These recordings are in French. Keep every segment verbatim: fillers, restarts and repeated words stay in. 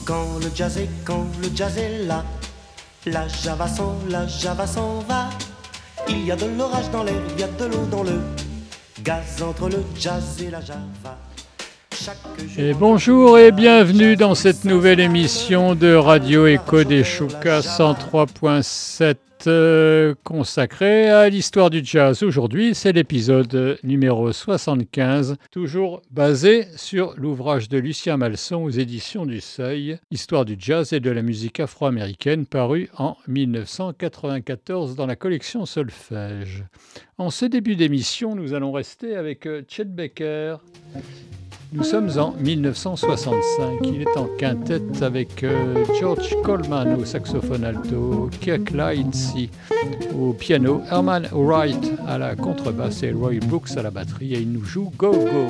Quand le jazz est, quand le jazz est là, la java s'en, la java s'en va. Il y a de l'orage dans l'air, il y a de l'eau dans le gaz entre le jazz et la java. Et bonjour et bienvenue dans cette nouvelle émission de Radio Echo des Choucas cent trois point sept euh, consacrée à l'histoire du jazz. Aujourd'hui, c'est l'épisode numéro soixante-quinze, toujours basé sur l'ouvrage de Lucien Malson aux éditions du Seuil, Histoire du jazz et de la musique afro-américaine, paru en dix-neuf cent quatre-vingt-quatorze dans la collection Solfège. En ce début d'émission, nous allons rester avec Chet Baker. Nous sommes en dix-neuf cent soixante-cinq. Il est en quintette avec euh, George Coleman au saxophone alto, Kirk Lindsey au piano, Herman Wright à la contrebasse et Roy Brooks à la batterie. Et il nous joue Go Go.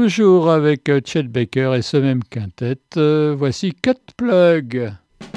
toujours avec Chet Baker et ce même quintet. Euh, voici Cut Plug.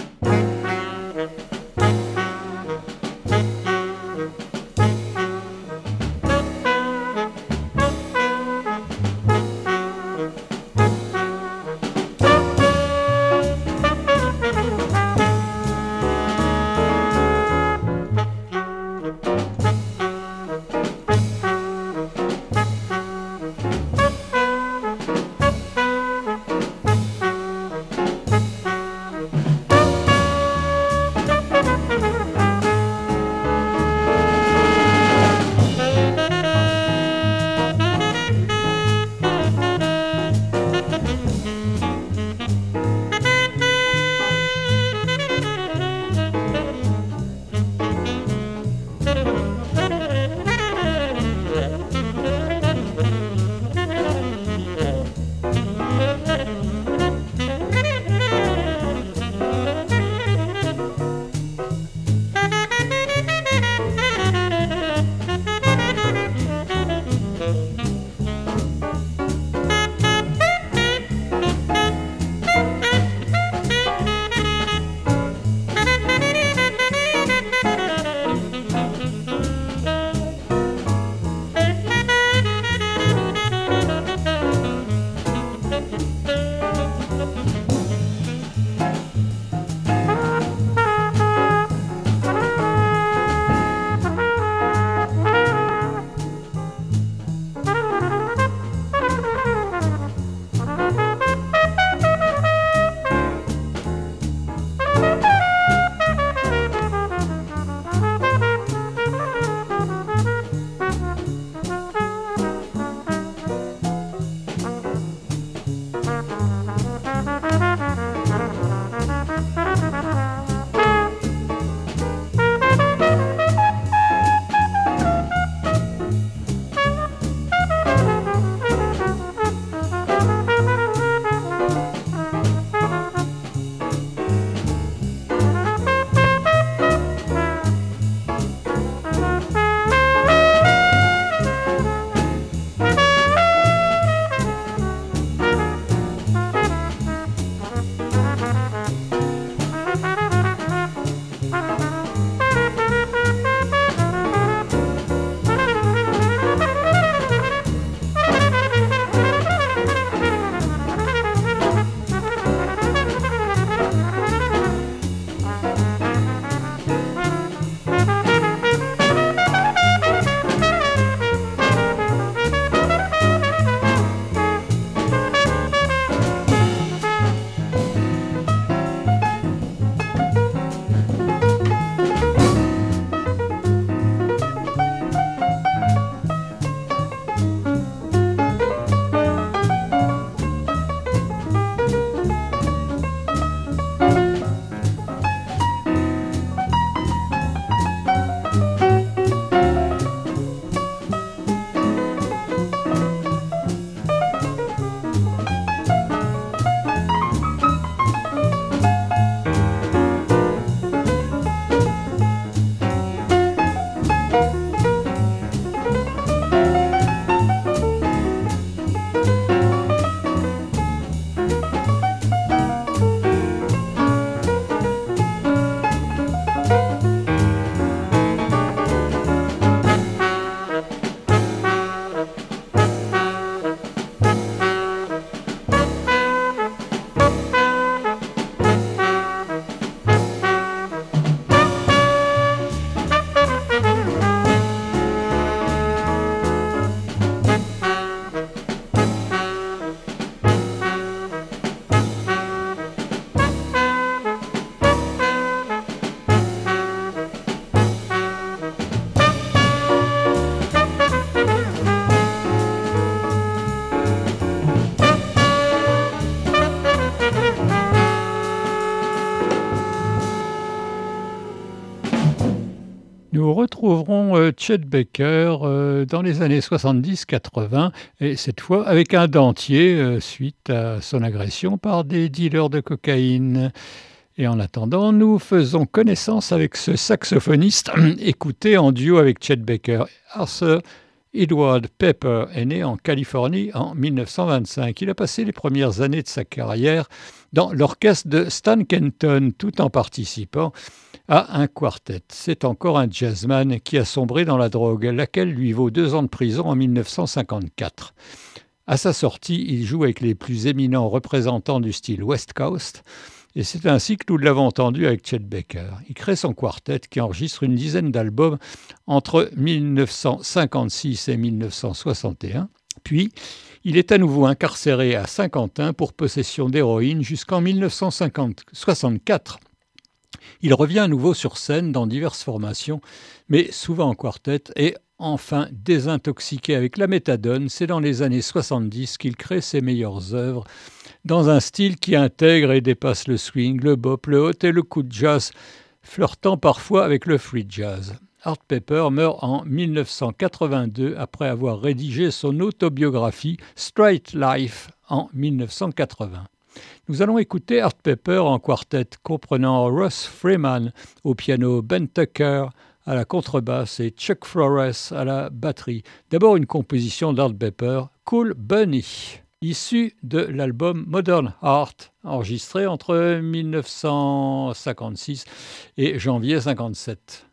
Nous retrouverons euh, Chet Baker euh, dans les années soixante-dix quatre-vingts, et cette fois avec un dentier euh, suite à son agression par des dealers de cocaïne. Et en attendant, nous faisons connaissance avec ce saxophoniste écouté en duo avec Chet Baker. Alors ce Edward Pepper est né en Californie en mille neuf cent vingt-cinq. Il a passé les premières années de sa carrière dans l'orchestre de Stan Kenton, tout en participant à un quartet. C'est encore un jazzman qui a sombré dans la drogue, laquelle lui vaut deux ans de prison en mille neuf cent cinquante-quatre. À sa sortie, il joue avec les plus éminents représentants du style West Coast, et c'est ainsi que nous l'avons entendu avec Chet Baker. Il crée son quartet qui enregistre une dizaine d'albums entre mille neuf cent cinquante-six et mille neuf cent soixante et un. Puis, il est à nouveau incarcéré à Saint-Quentin pour possession d'héroïne jusqu'en mille neuf cent soixante-quatre. Il revient à nouveau sur scène dans diverses formations, mais souvent en quartet, et enfin désintoxiqué avec la méthadone. C'est dans les années soixante-dix qu'il crée ses meilleures œuvres, dans un style qui intègre et dépasse le swing, le bop, le hot et le coup de jazz, flirtant parfois avec le free jazz. Art Pepper meurt en mille neuf cent quatre-vingt-deux après avoir rédigé son autobiographie Straight Life en mille neuf cent quatre-vingts. Nous allons écouter Art Pepper en quartet comprenant Russ Freeman au piano, Ben Tucker à la contrebasse et Chuck Flores à la batterie. D'abord une composition d'Art Pepper, Cool Bunny, issue de l'album Modern Art, enregistré entre mille neuf cent cinquante-six et janvier cinquante-sept.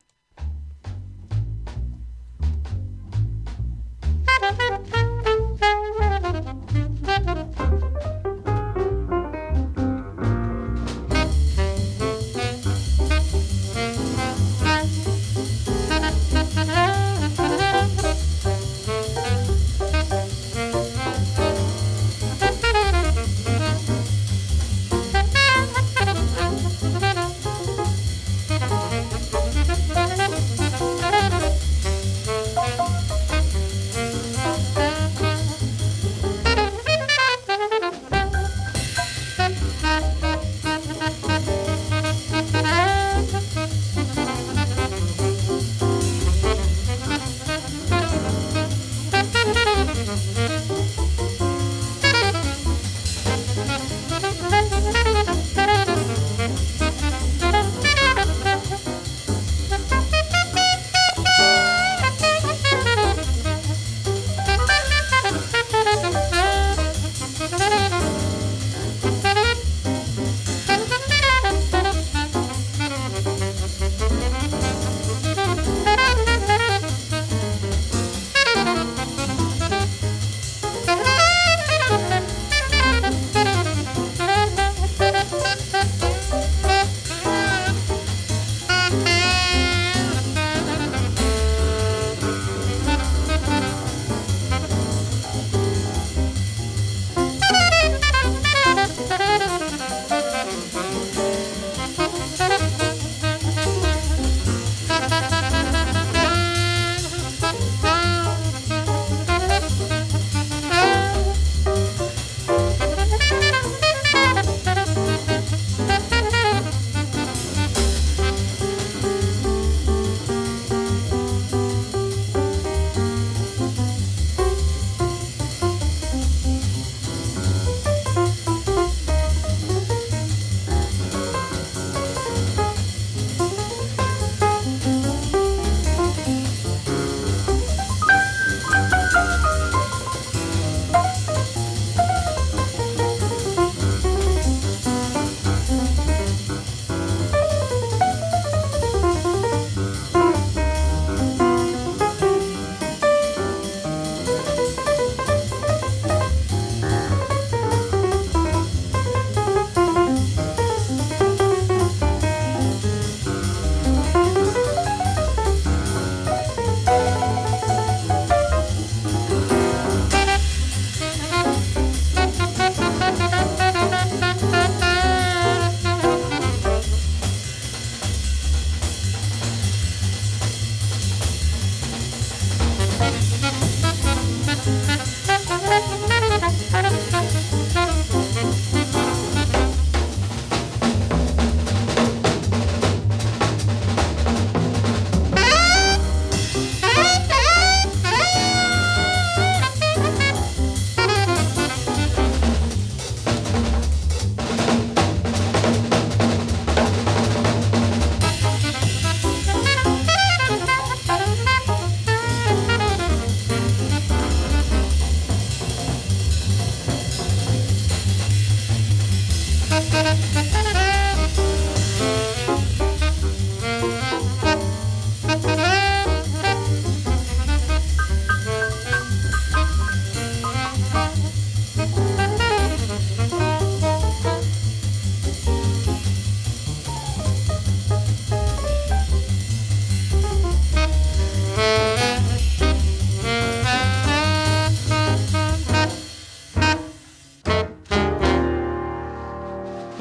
Thank you.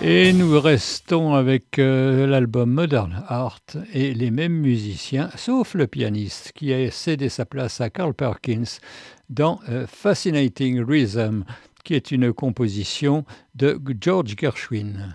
Et nous restons avec euh, l'album Modern Art et les mêmes musiciens, sauf le pianiste qui a cédé sa place à Carl Perkins dans euh, Fascinating Rhythm, qui est une composition de George Gershwin.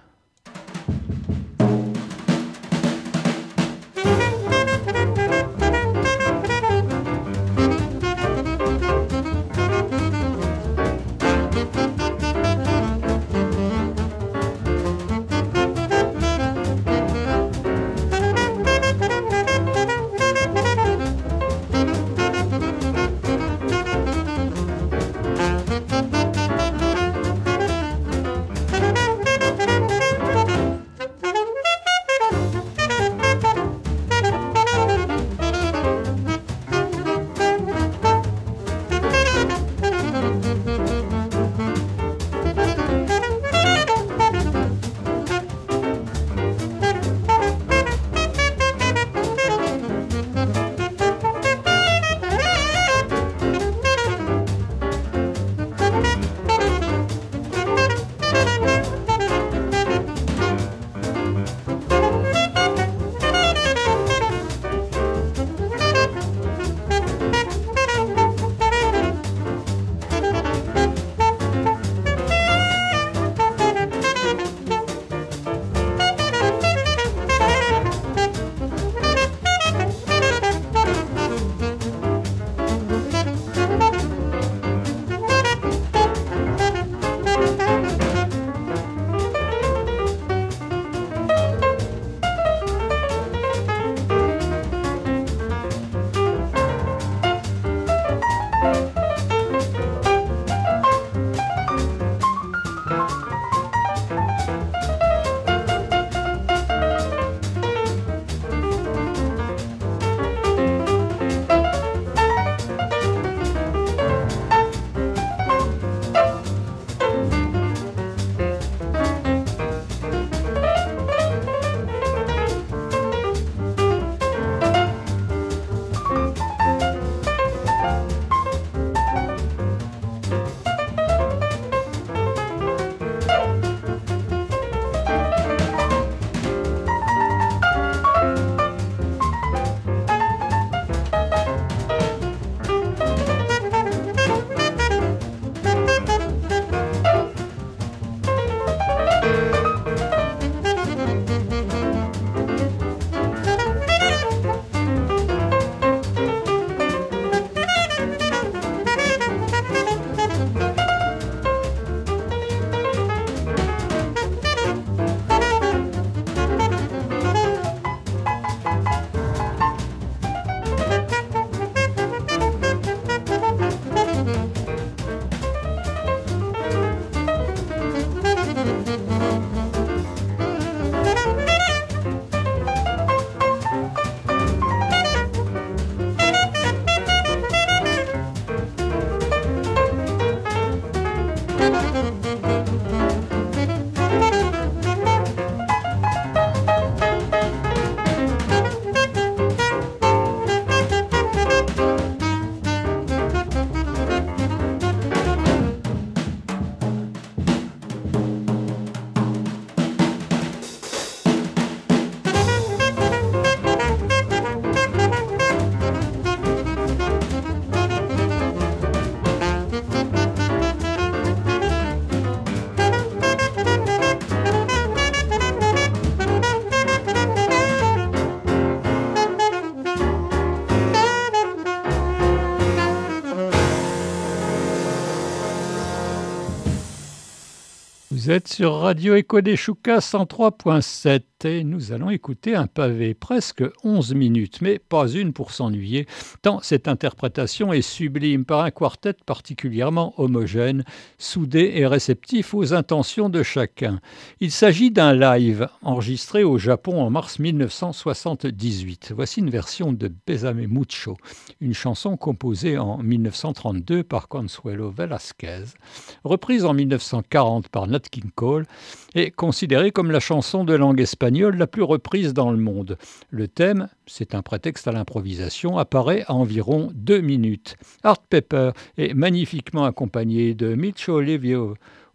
Vous êtes sur Radio Echo des Choucas cent trois point sept et nous allons écouter un pavé, presque onze minutes, mais pas une pour s'ennuyer, tant cette interprétation est sublime par un quartet particulièrement homogène, soudé et réceptif aux intentions de chacun. Il s'agit d'un live enregistré au Japon en mars mille neuf cent soixante-dix-huit. Voici une version de Bésame Mucho, une chanson composée en mille neuf cent trente-deux par Consuelo Velasquez, reprise en mille neuf cent quarante par Nat King Cole et considérée comme la chanson de langue espagnole la plus reprise dans le monde. Le thème, c'est un prétexte à l'improvisation, apparaît à environ deux minutes. Art Pepper est magnifiquement accompagné de Micho Livio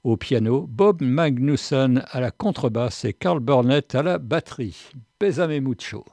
au piano, Bob Magnusson à la contrebasse et Carl Burnett à la batterie. Pésame mucho.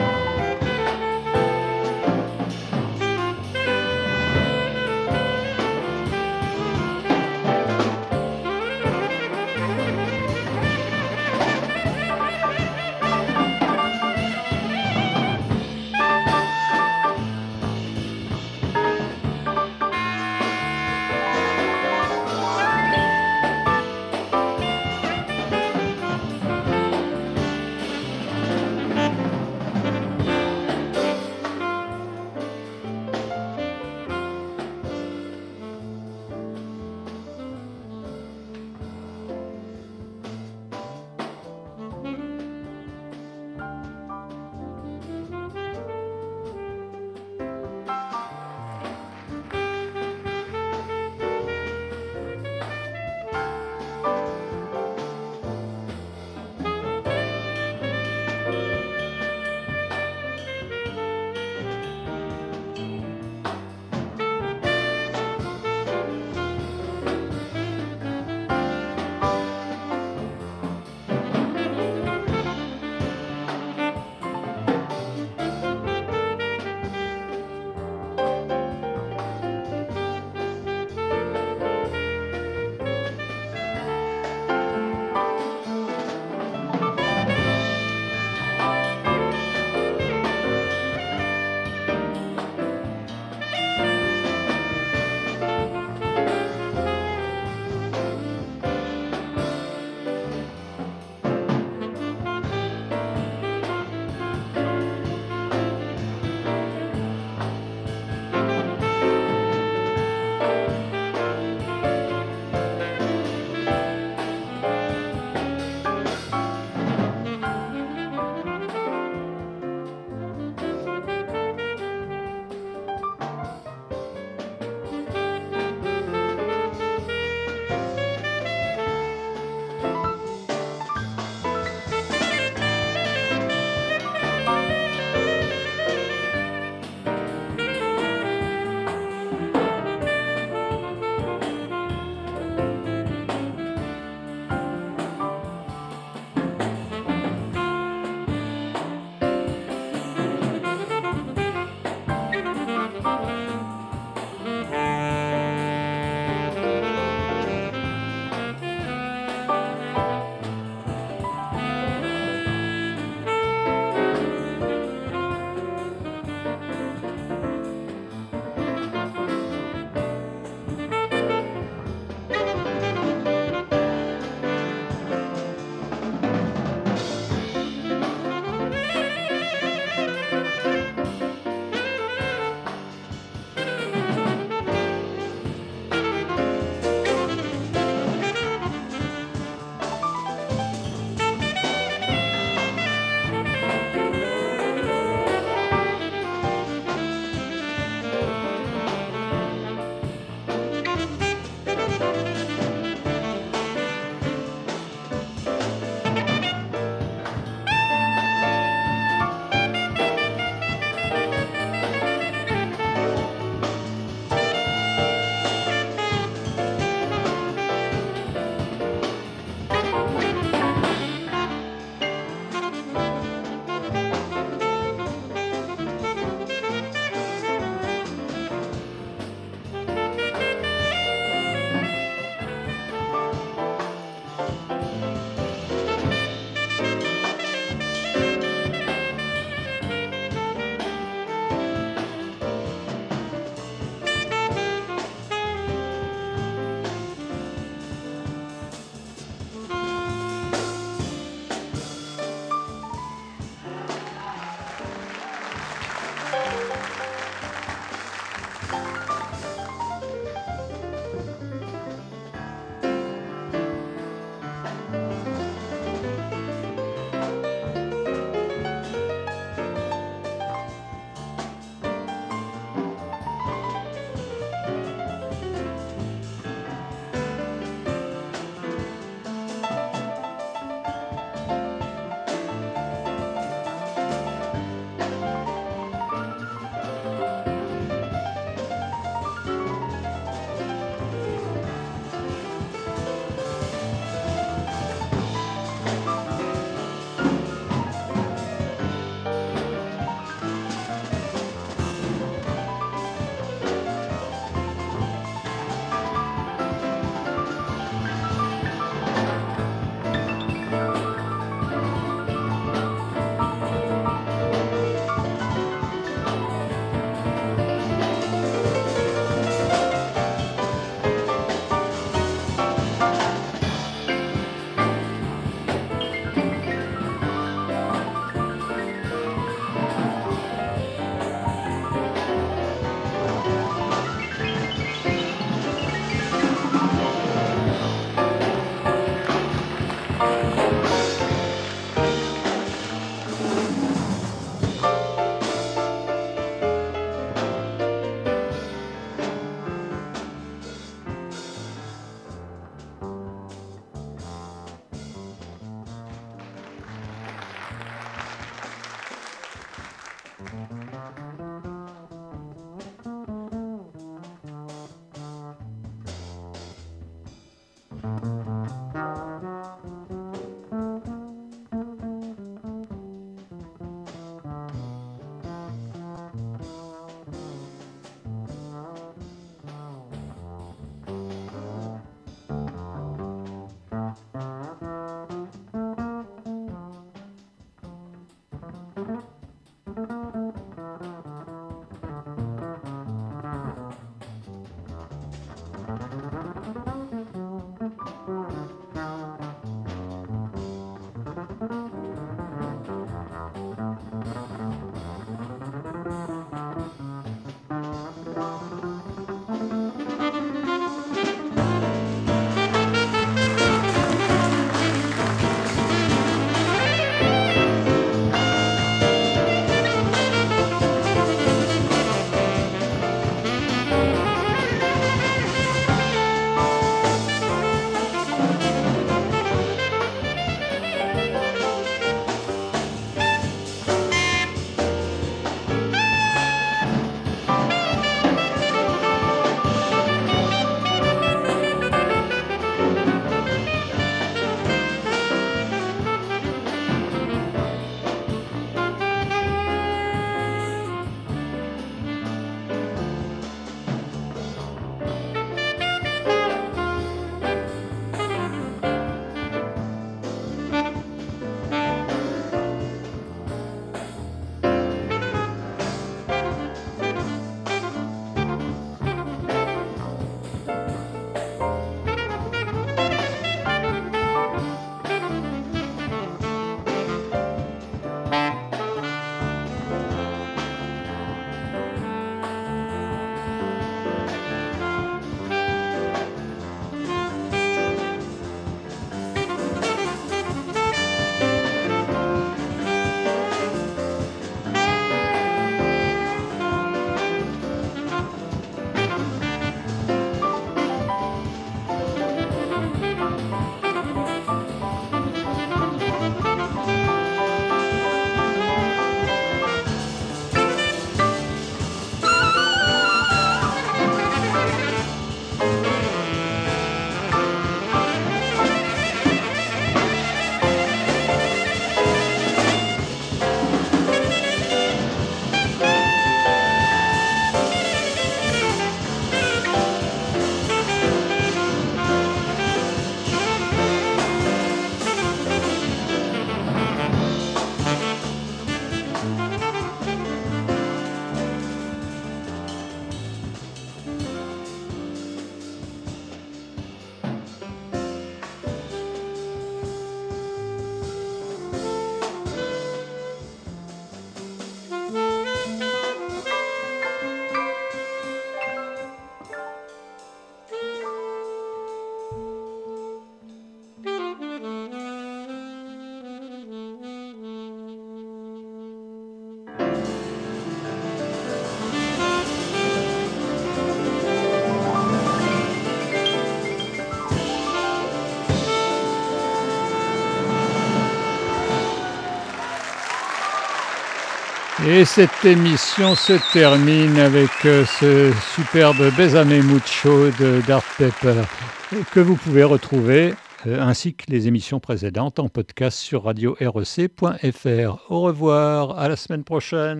Et cette émission se termine avec ce superbe Bésame Mucho de D'Art Pepper que vous pouvez retrouver ainsi que les émissions précédentes en podcast sur radio r e c point f r. Au revoir, à la semaine prochaine.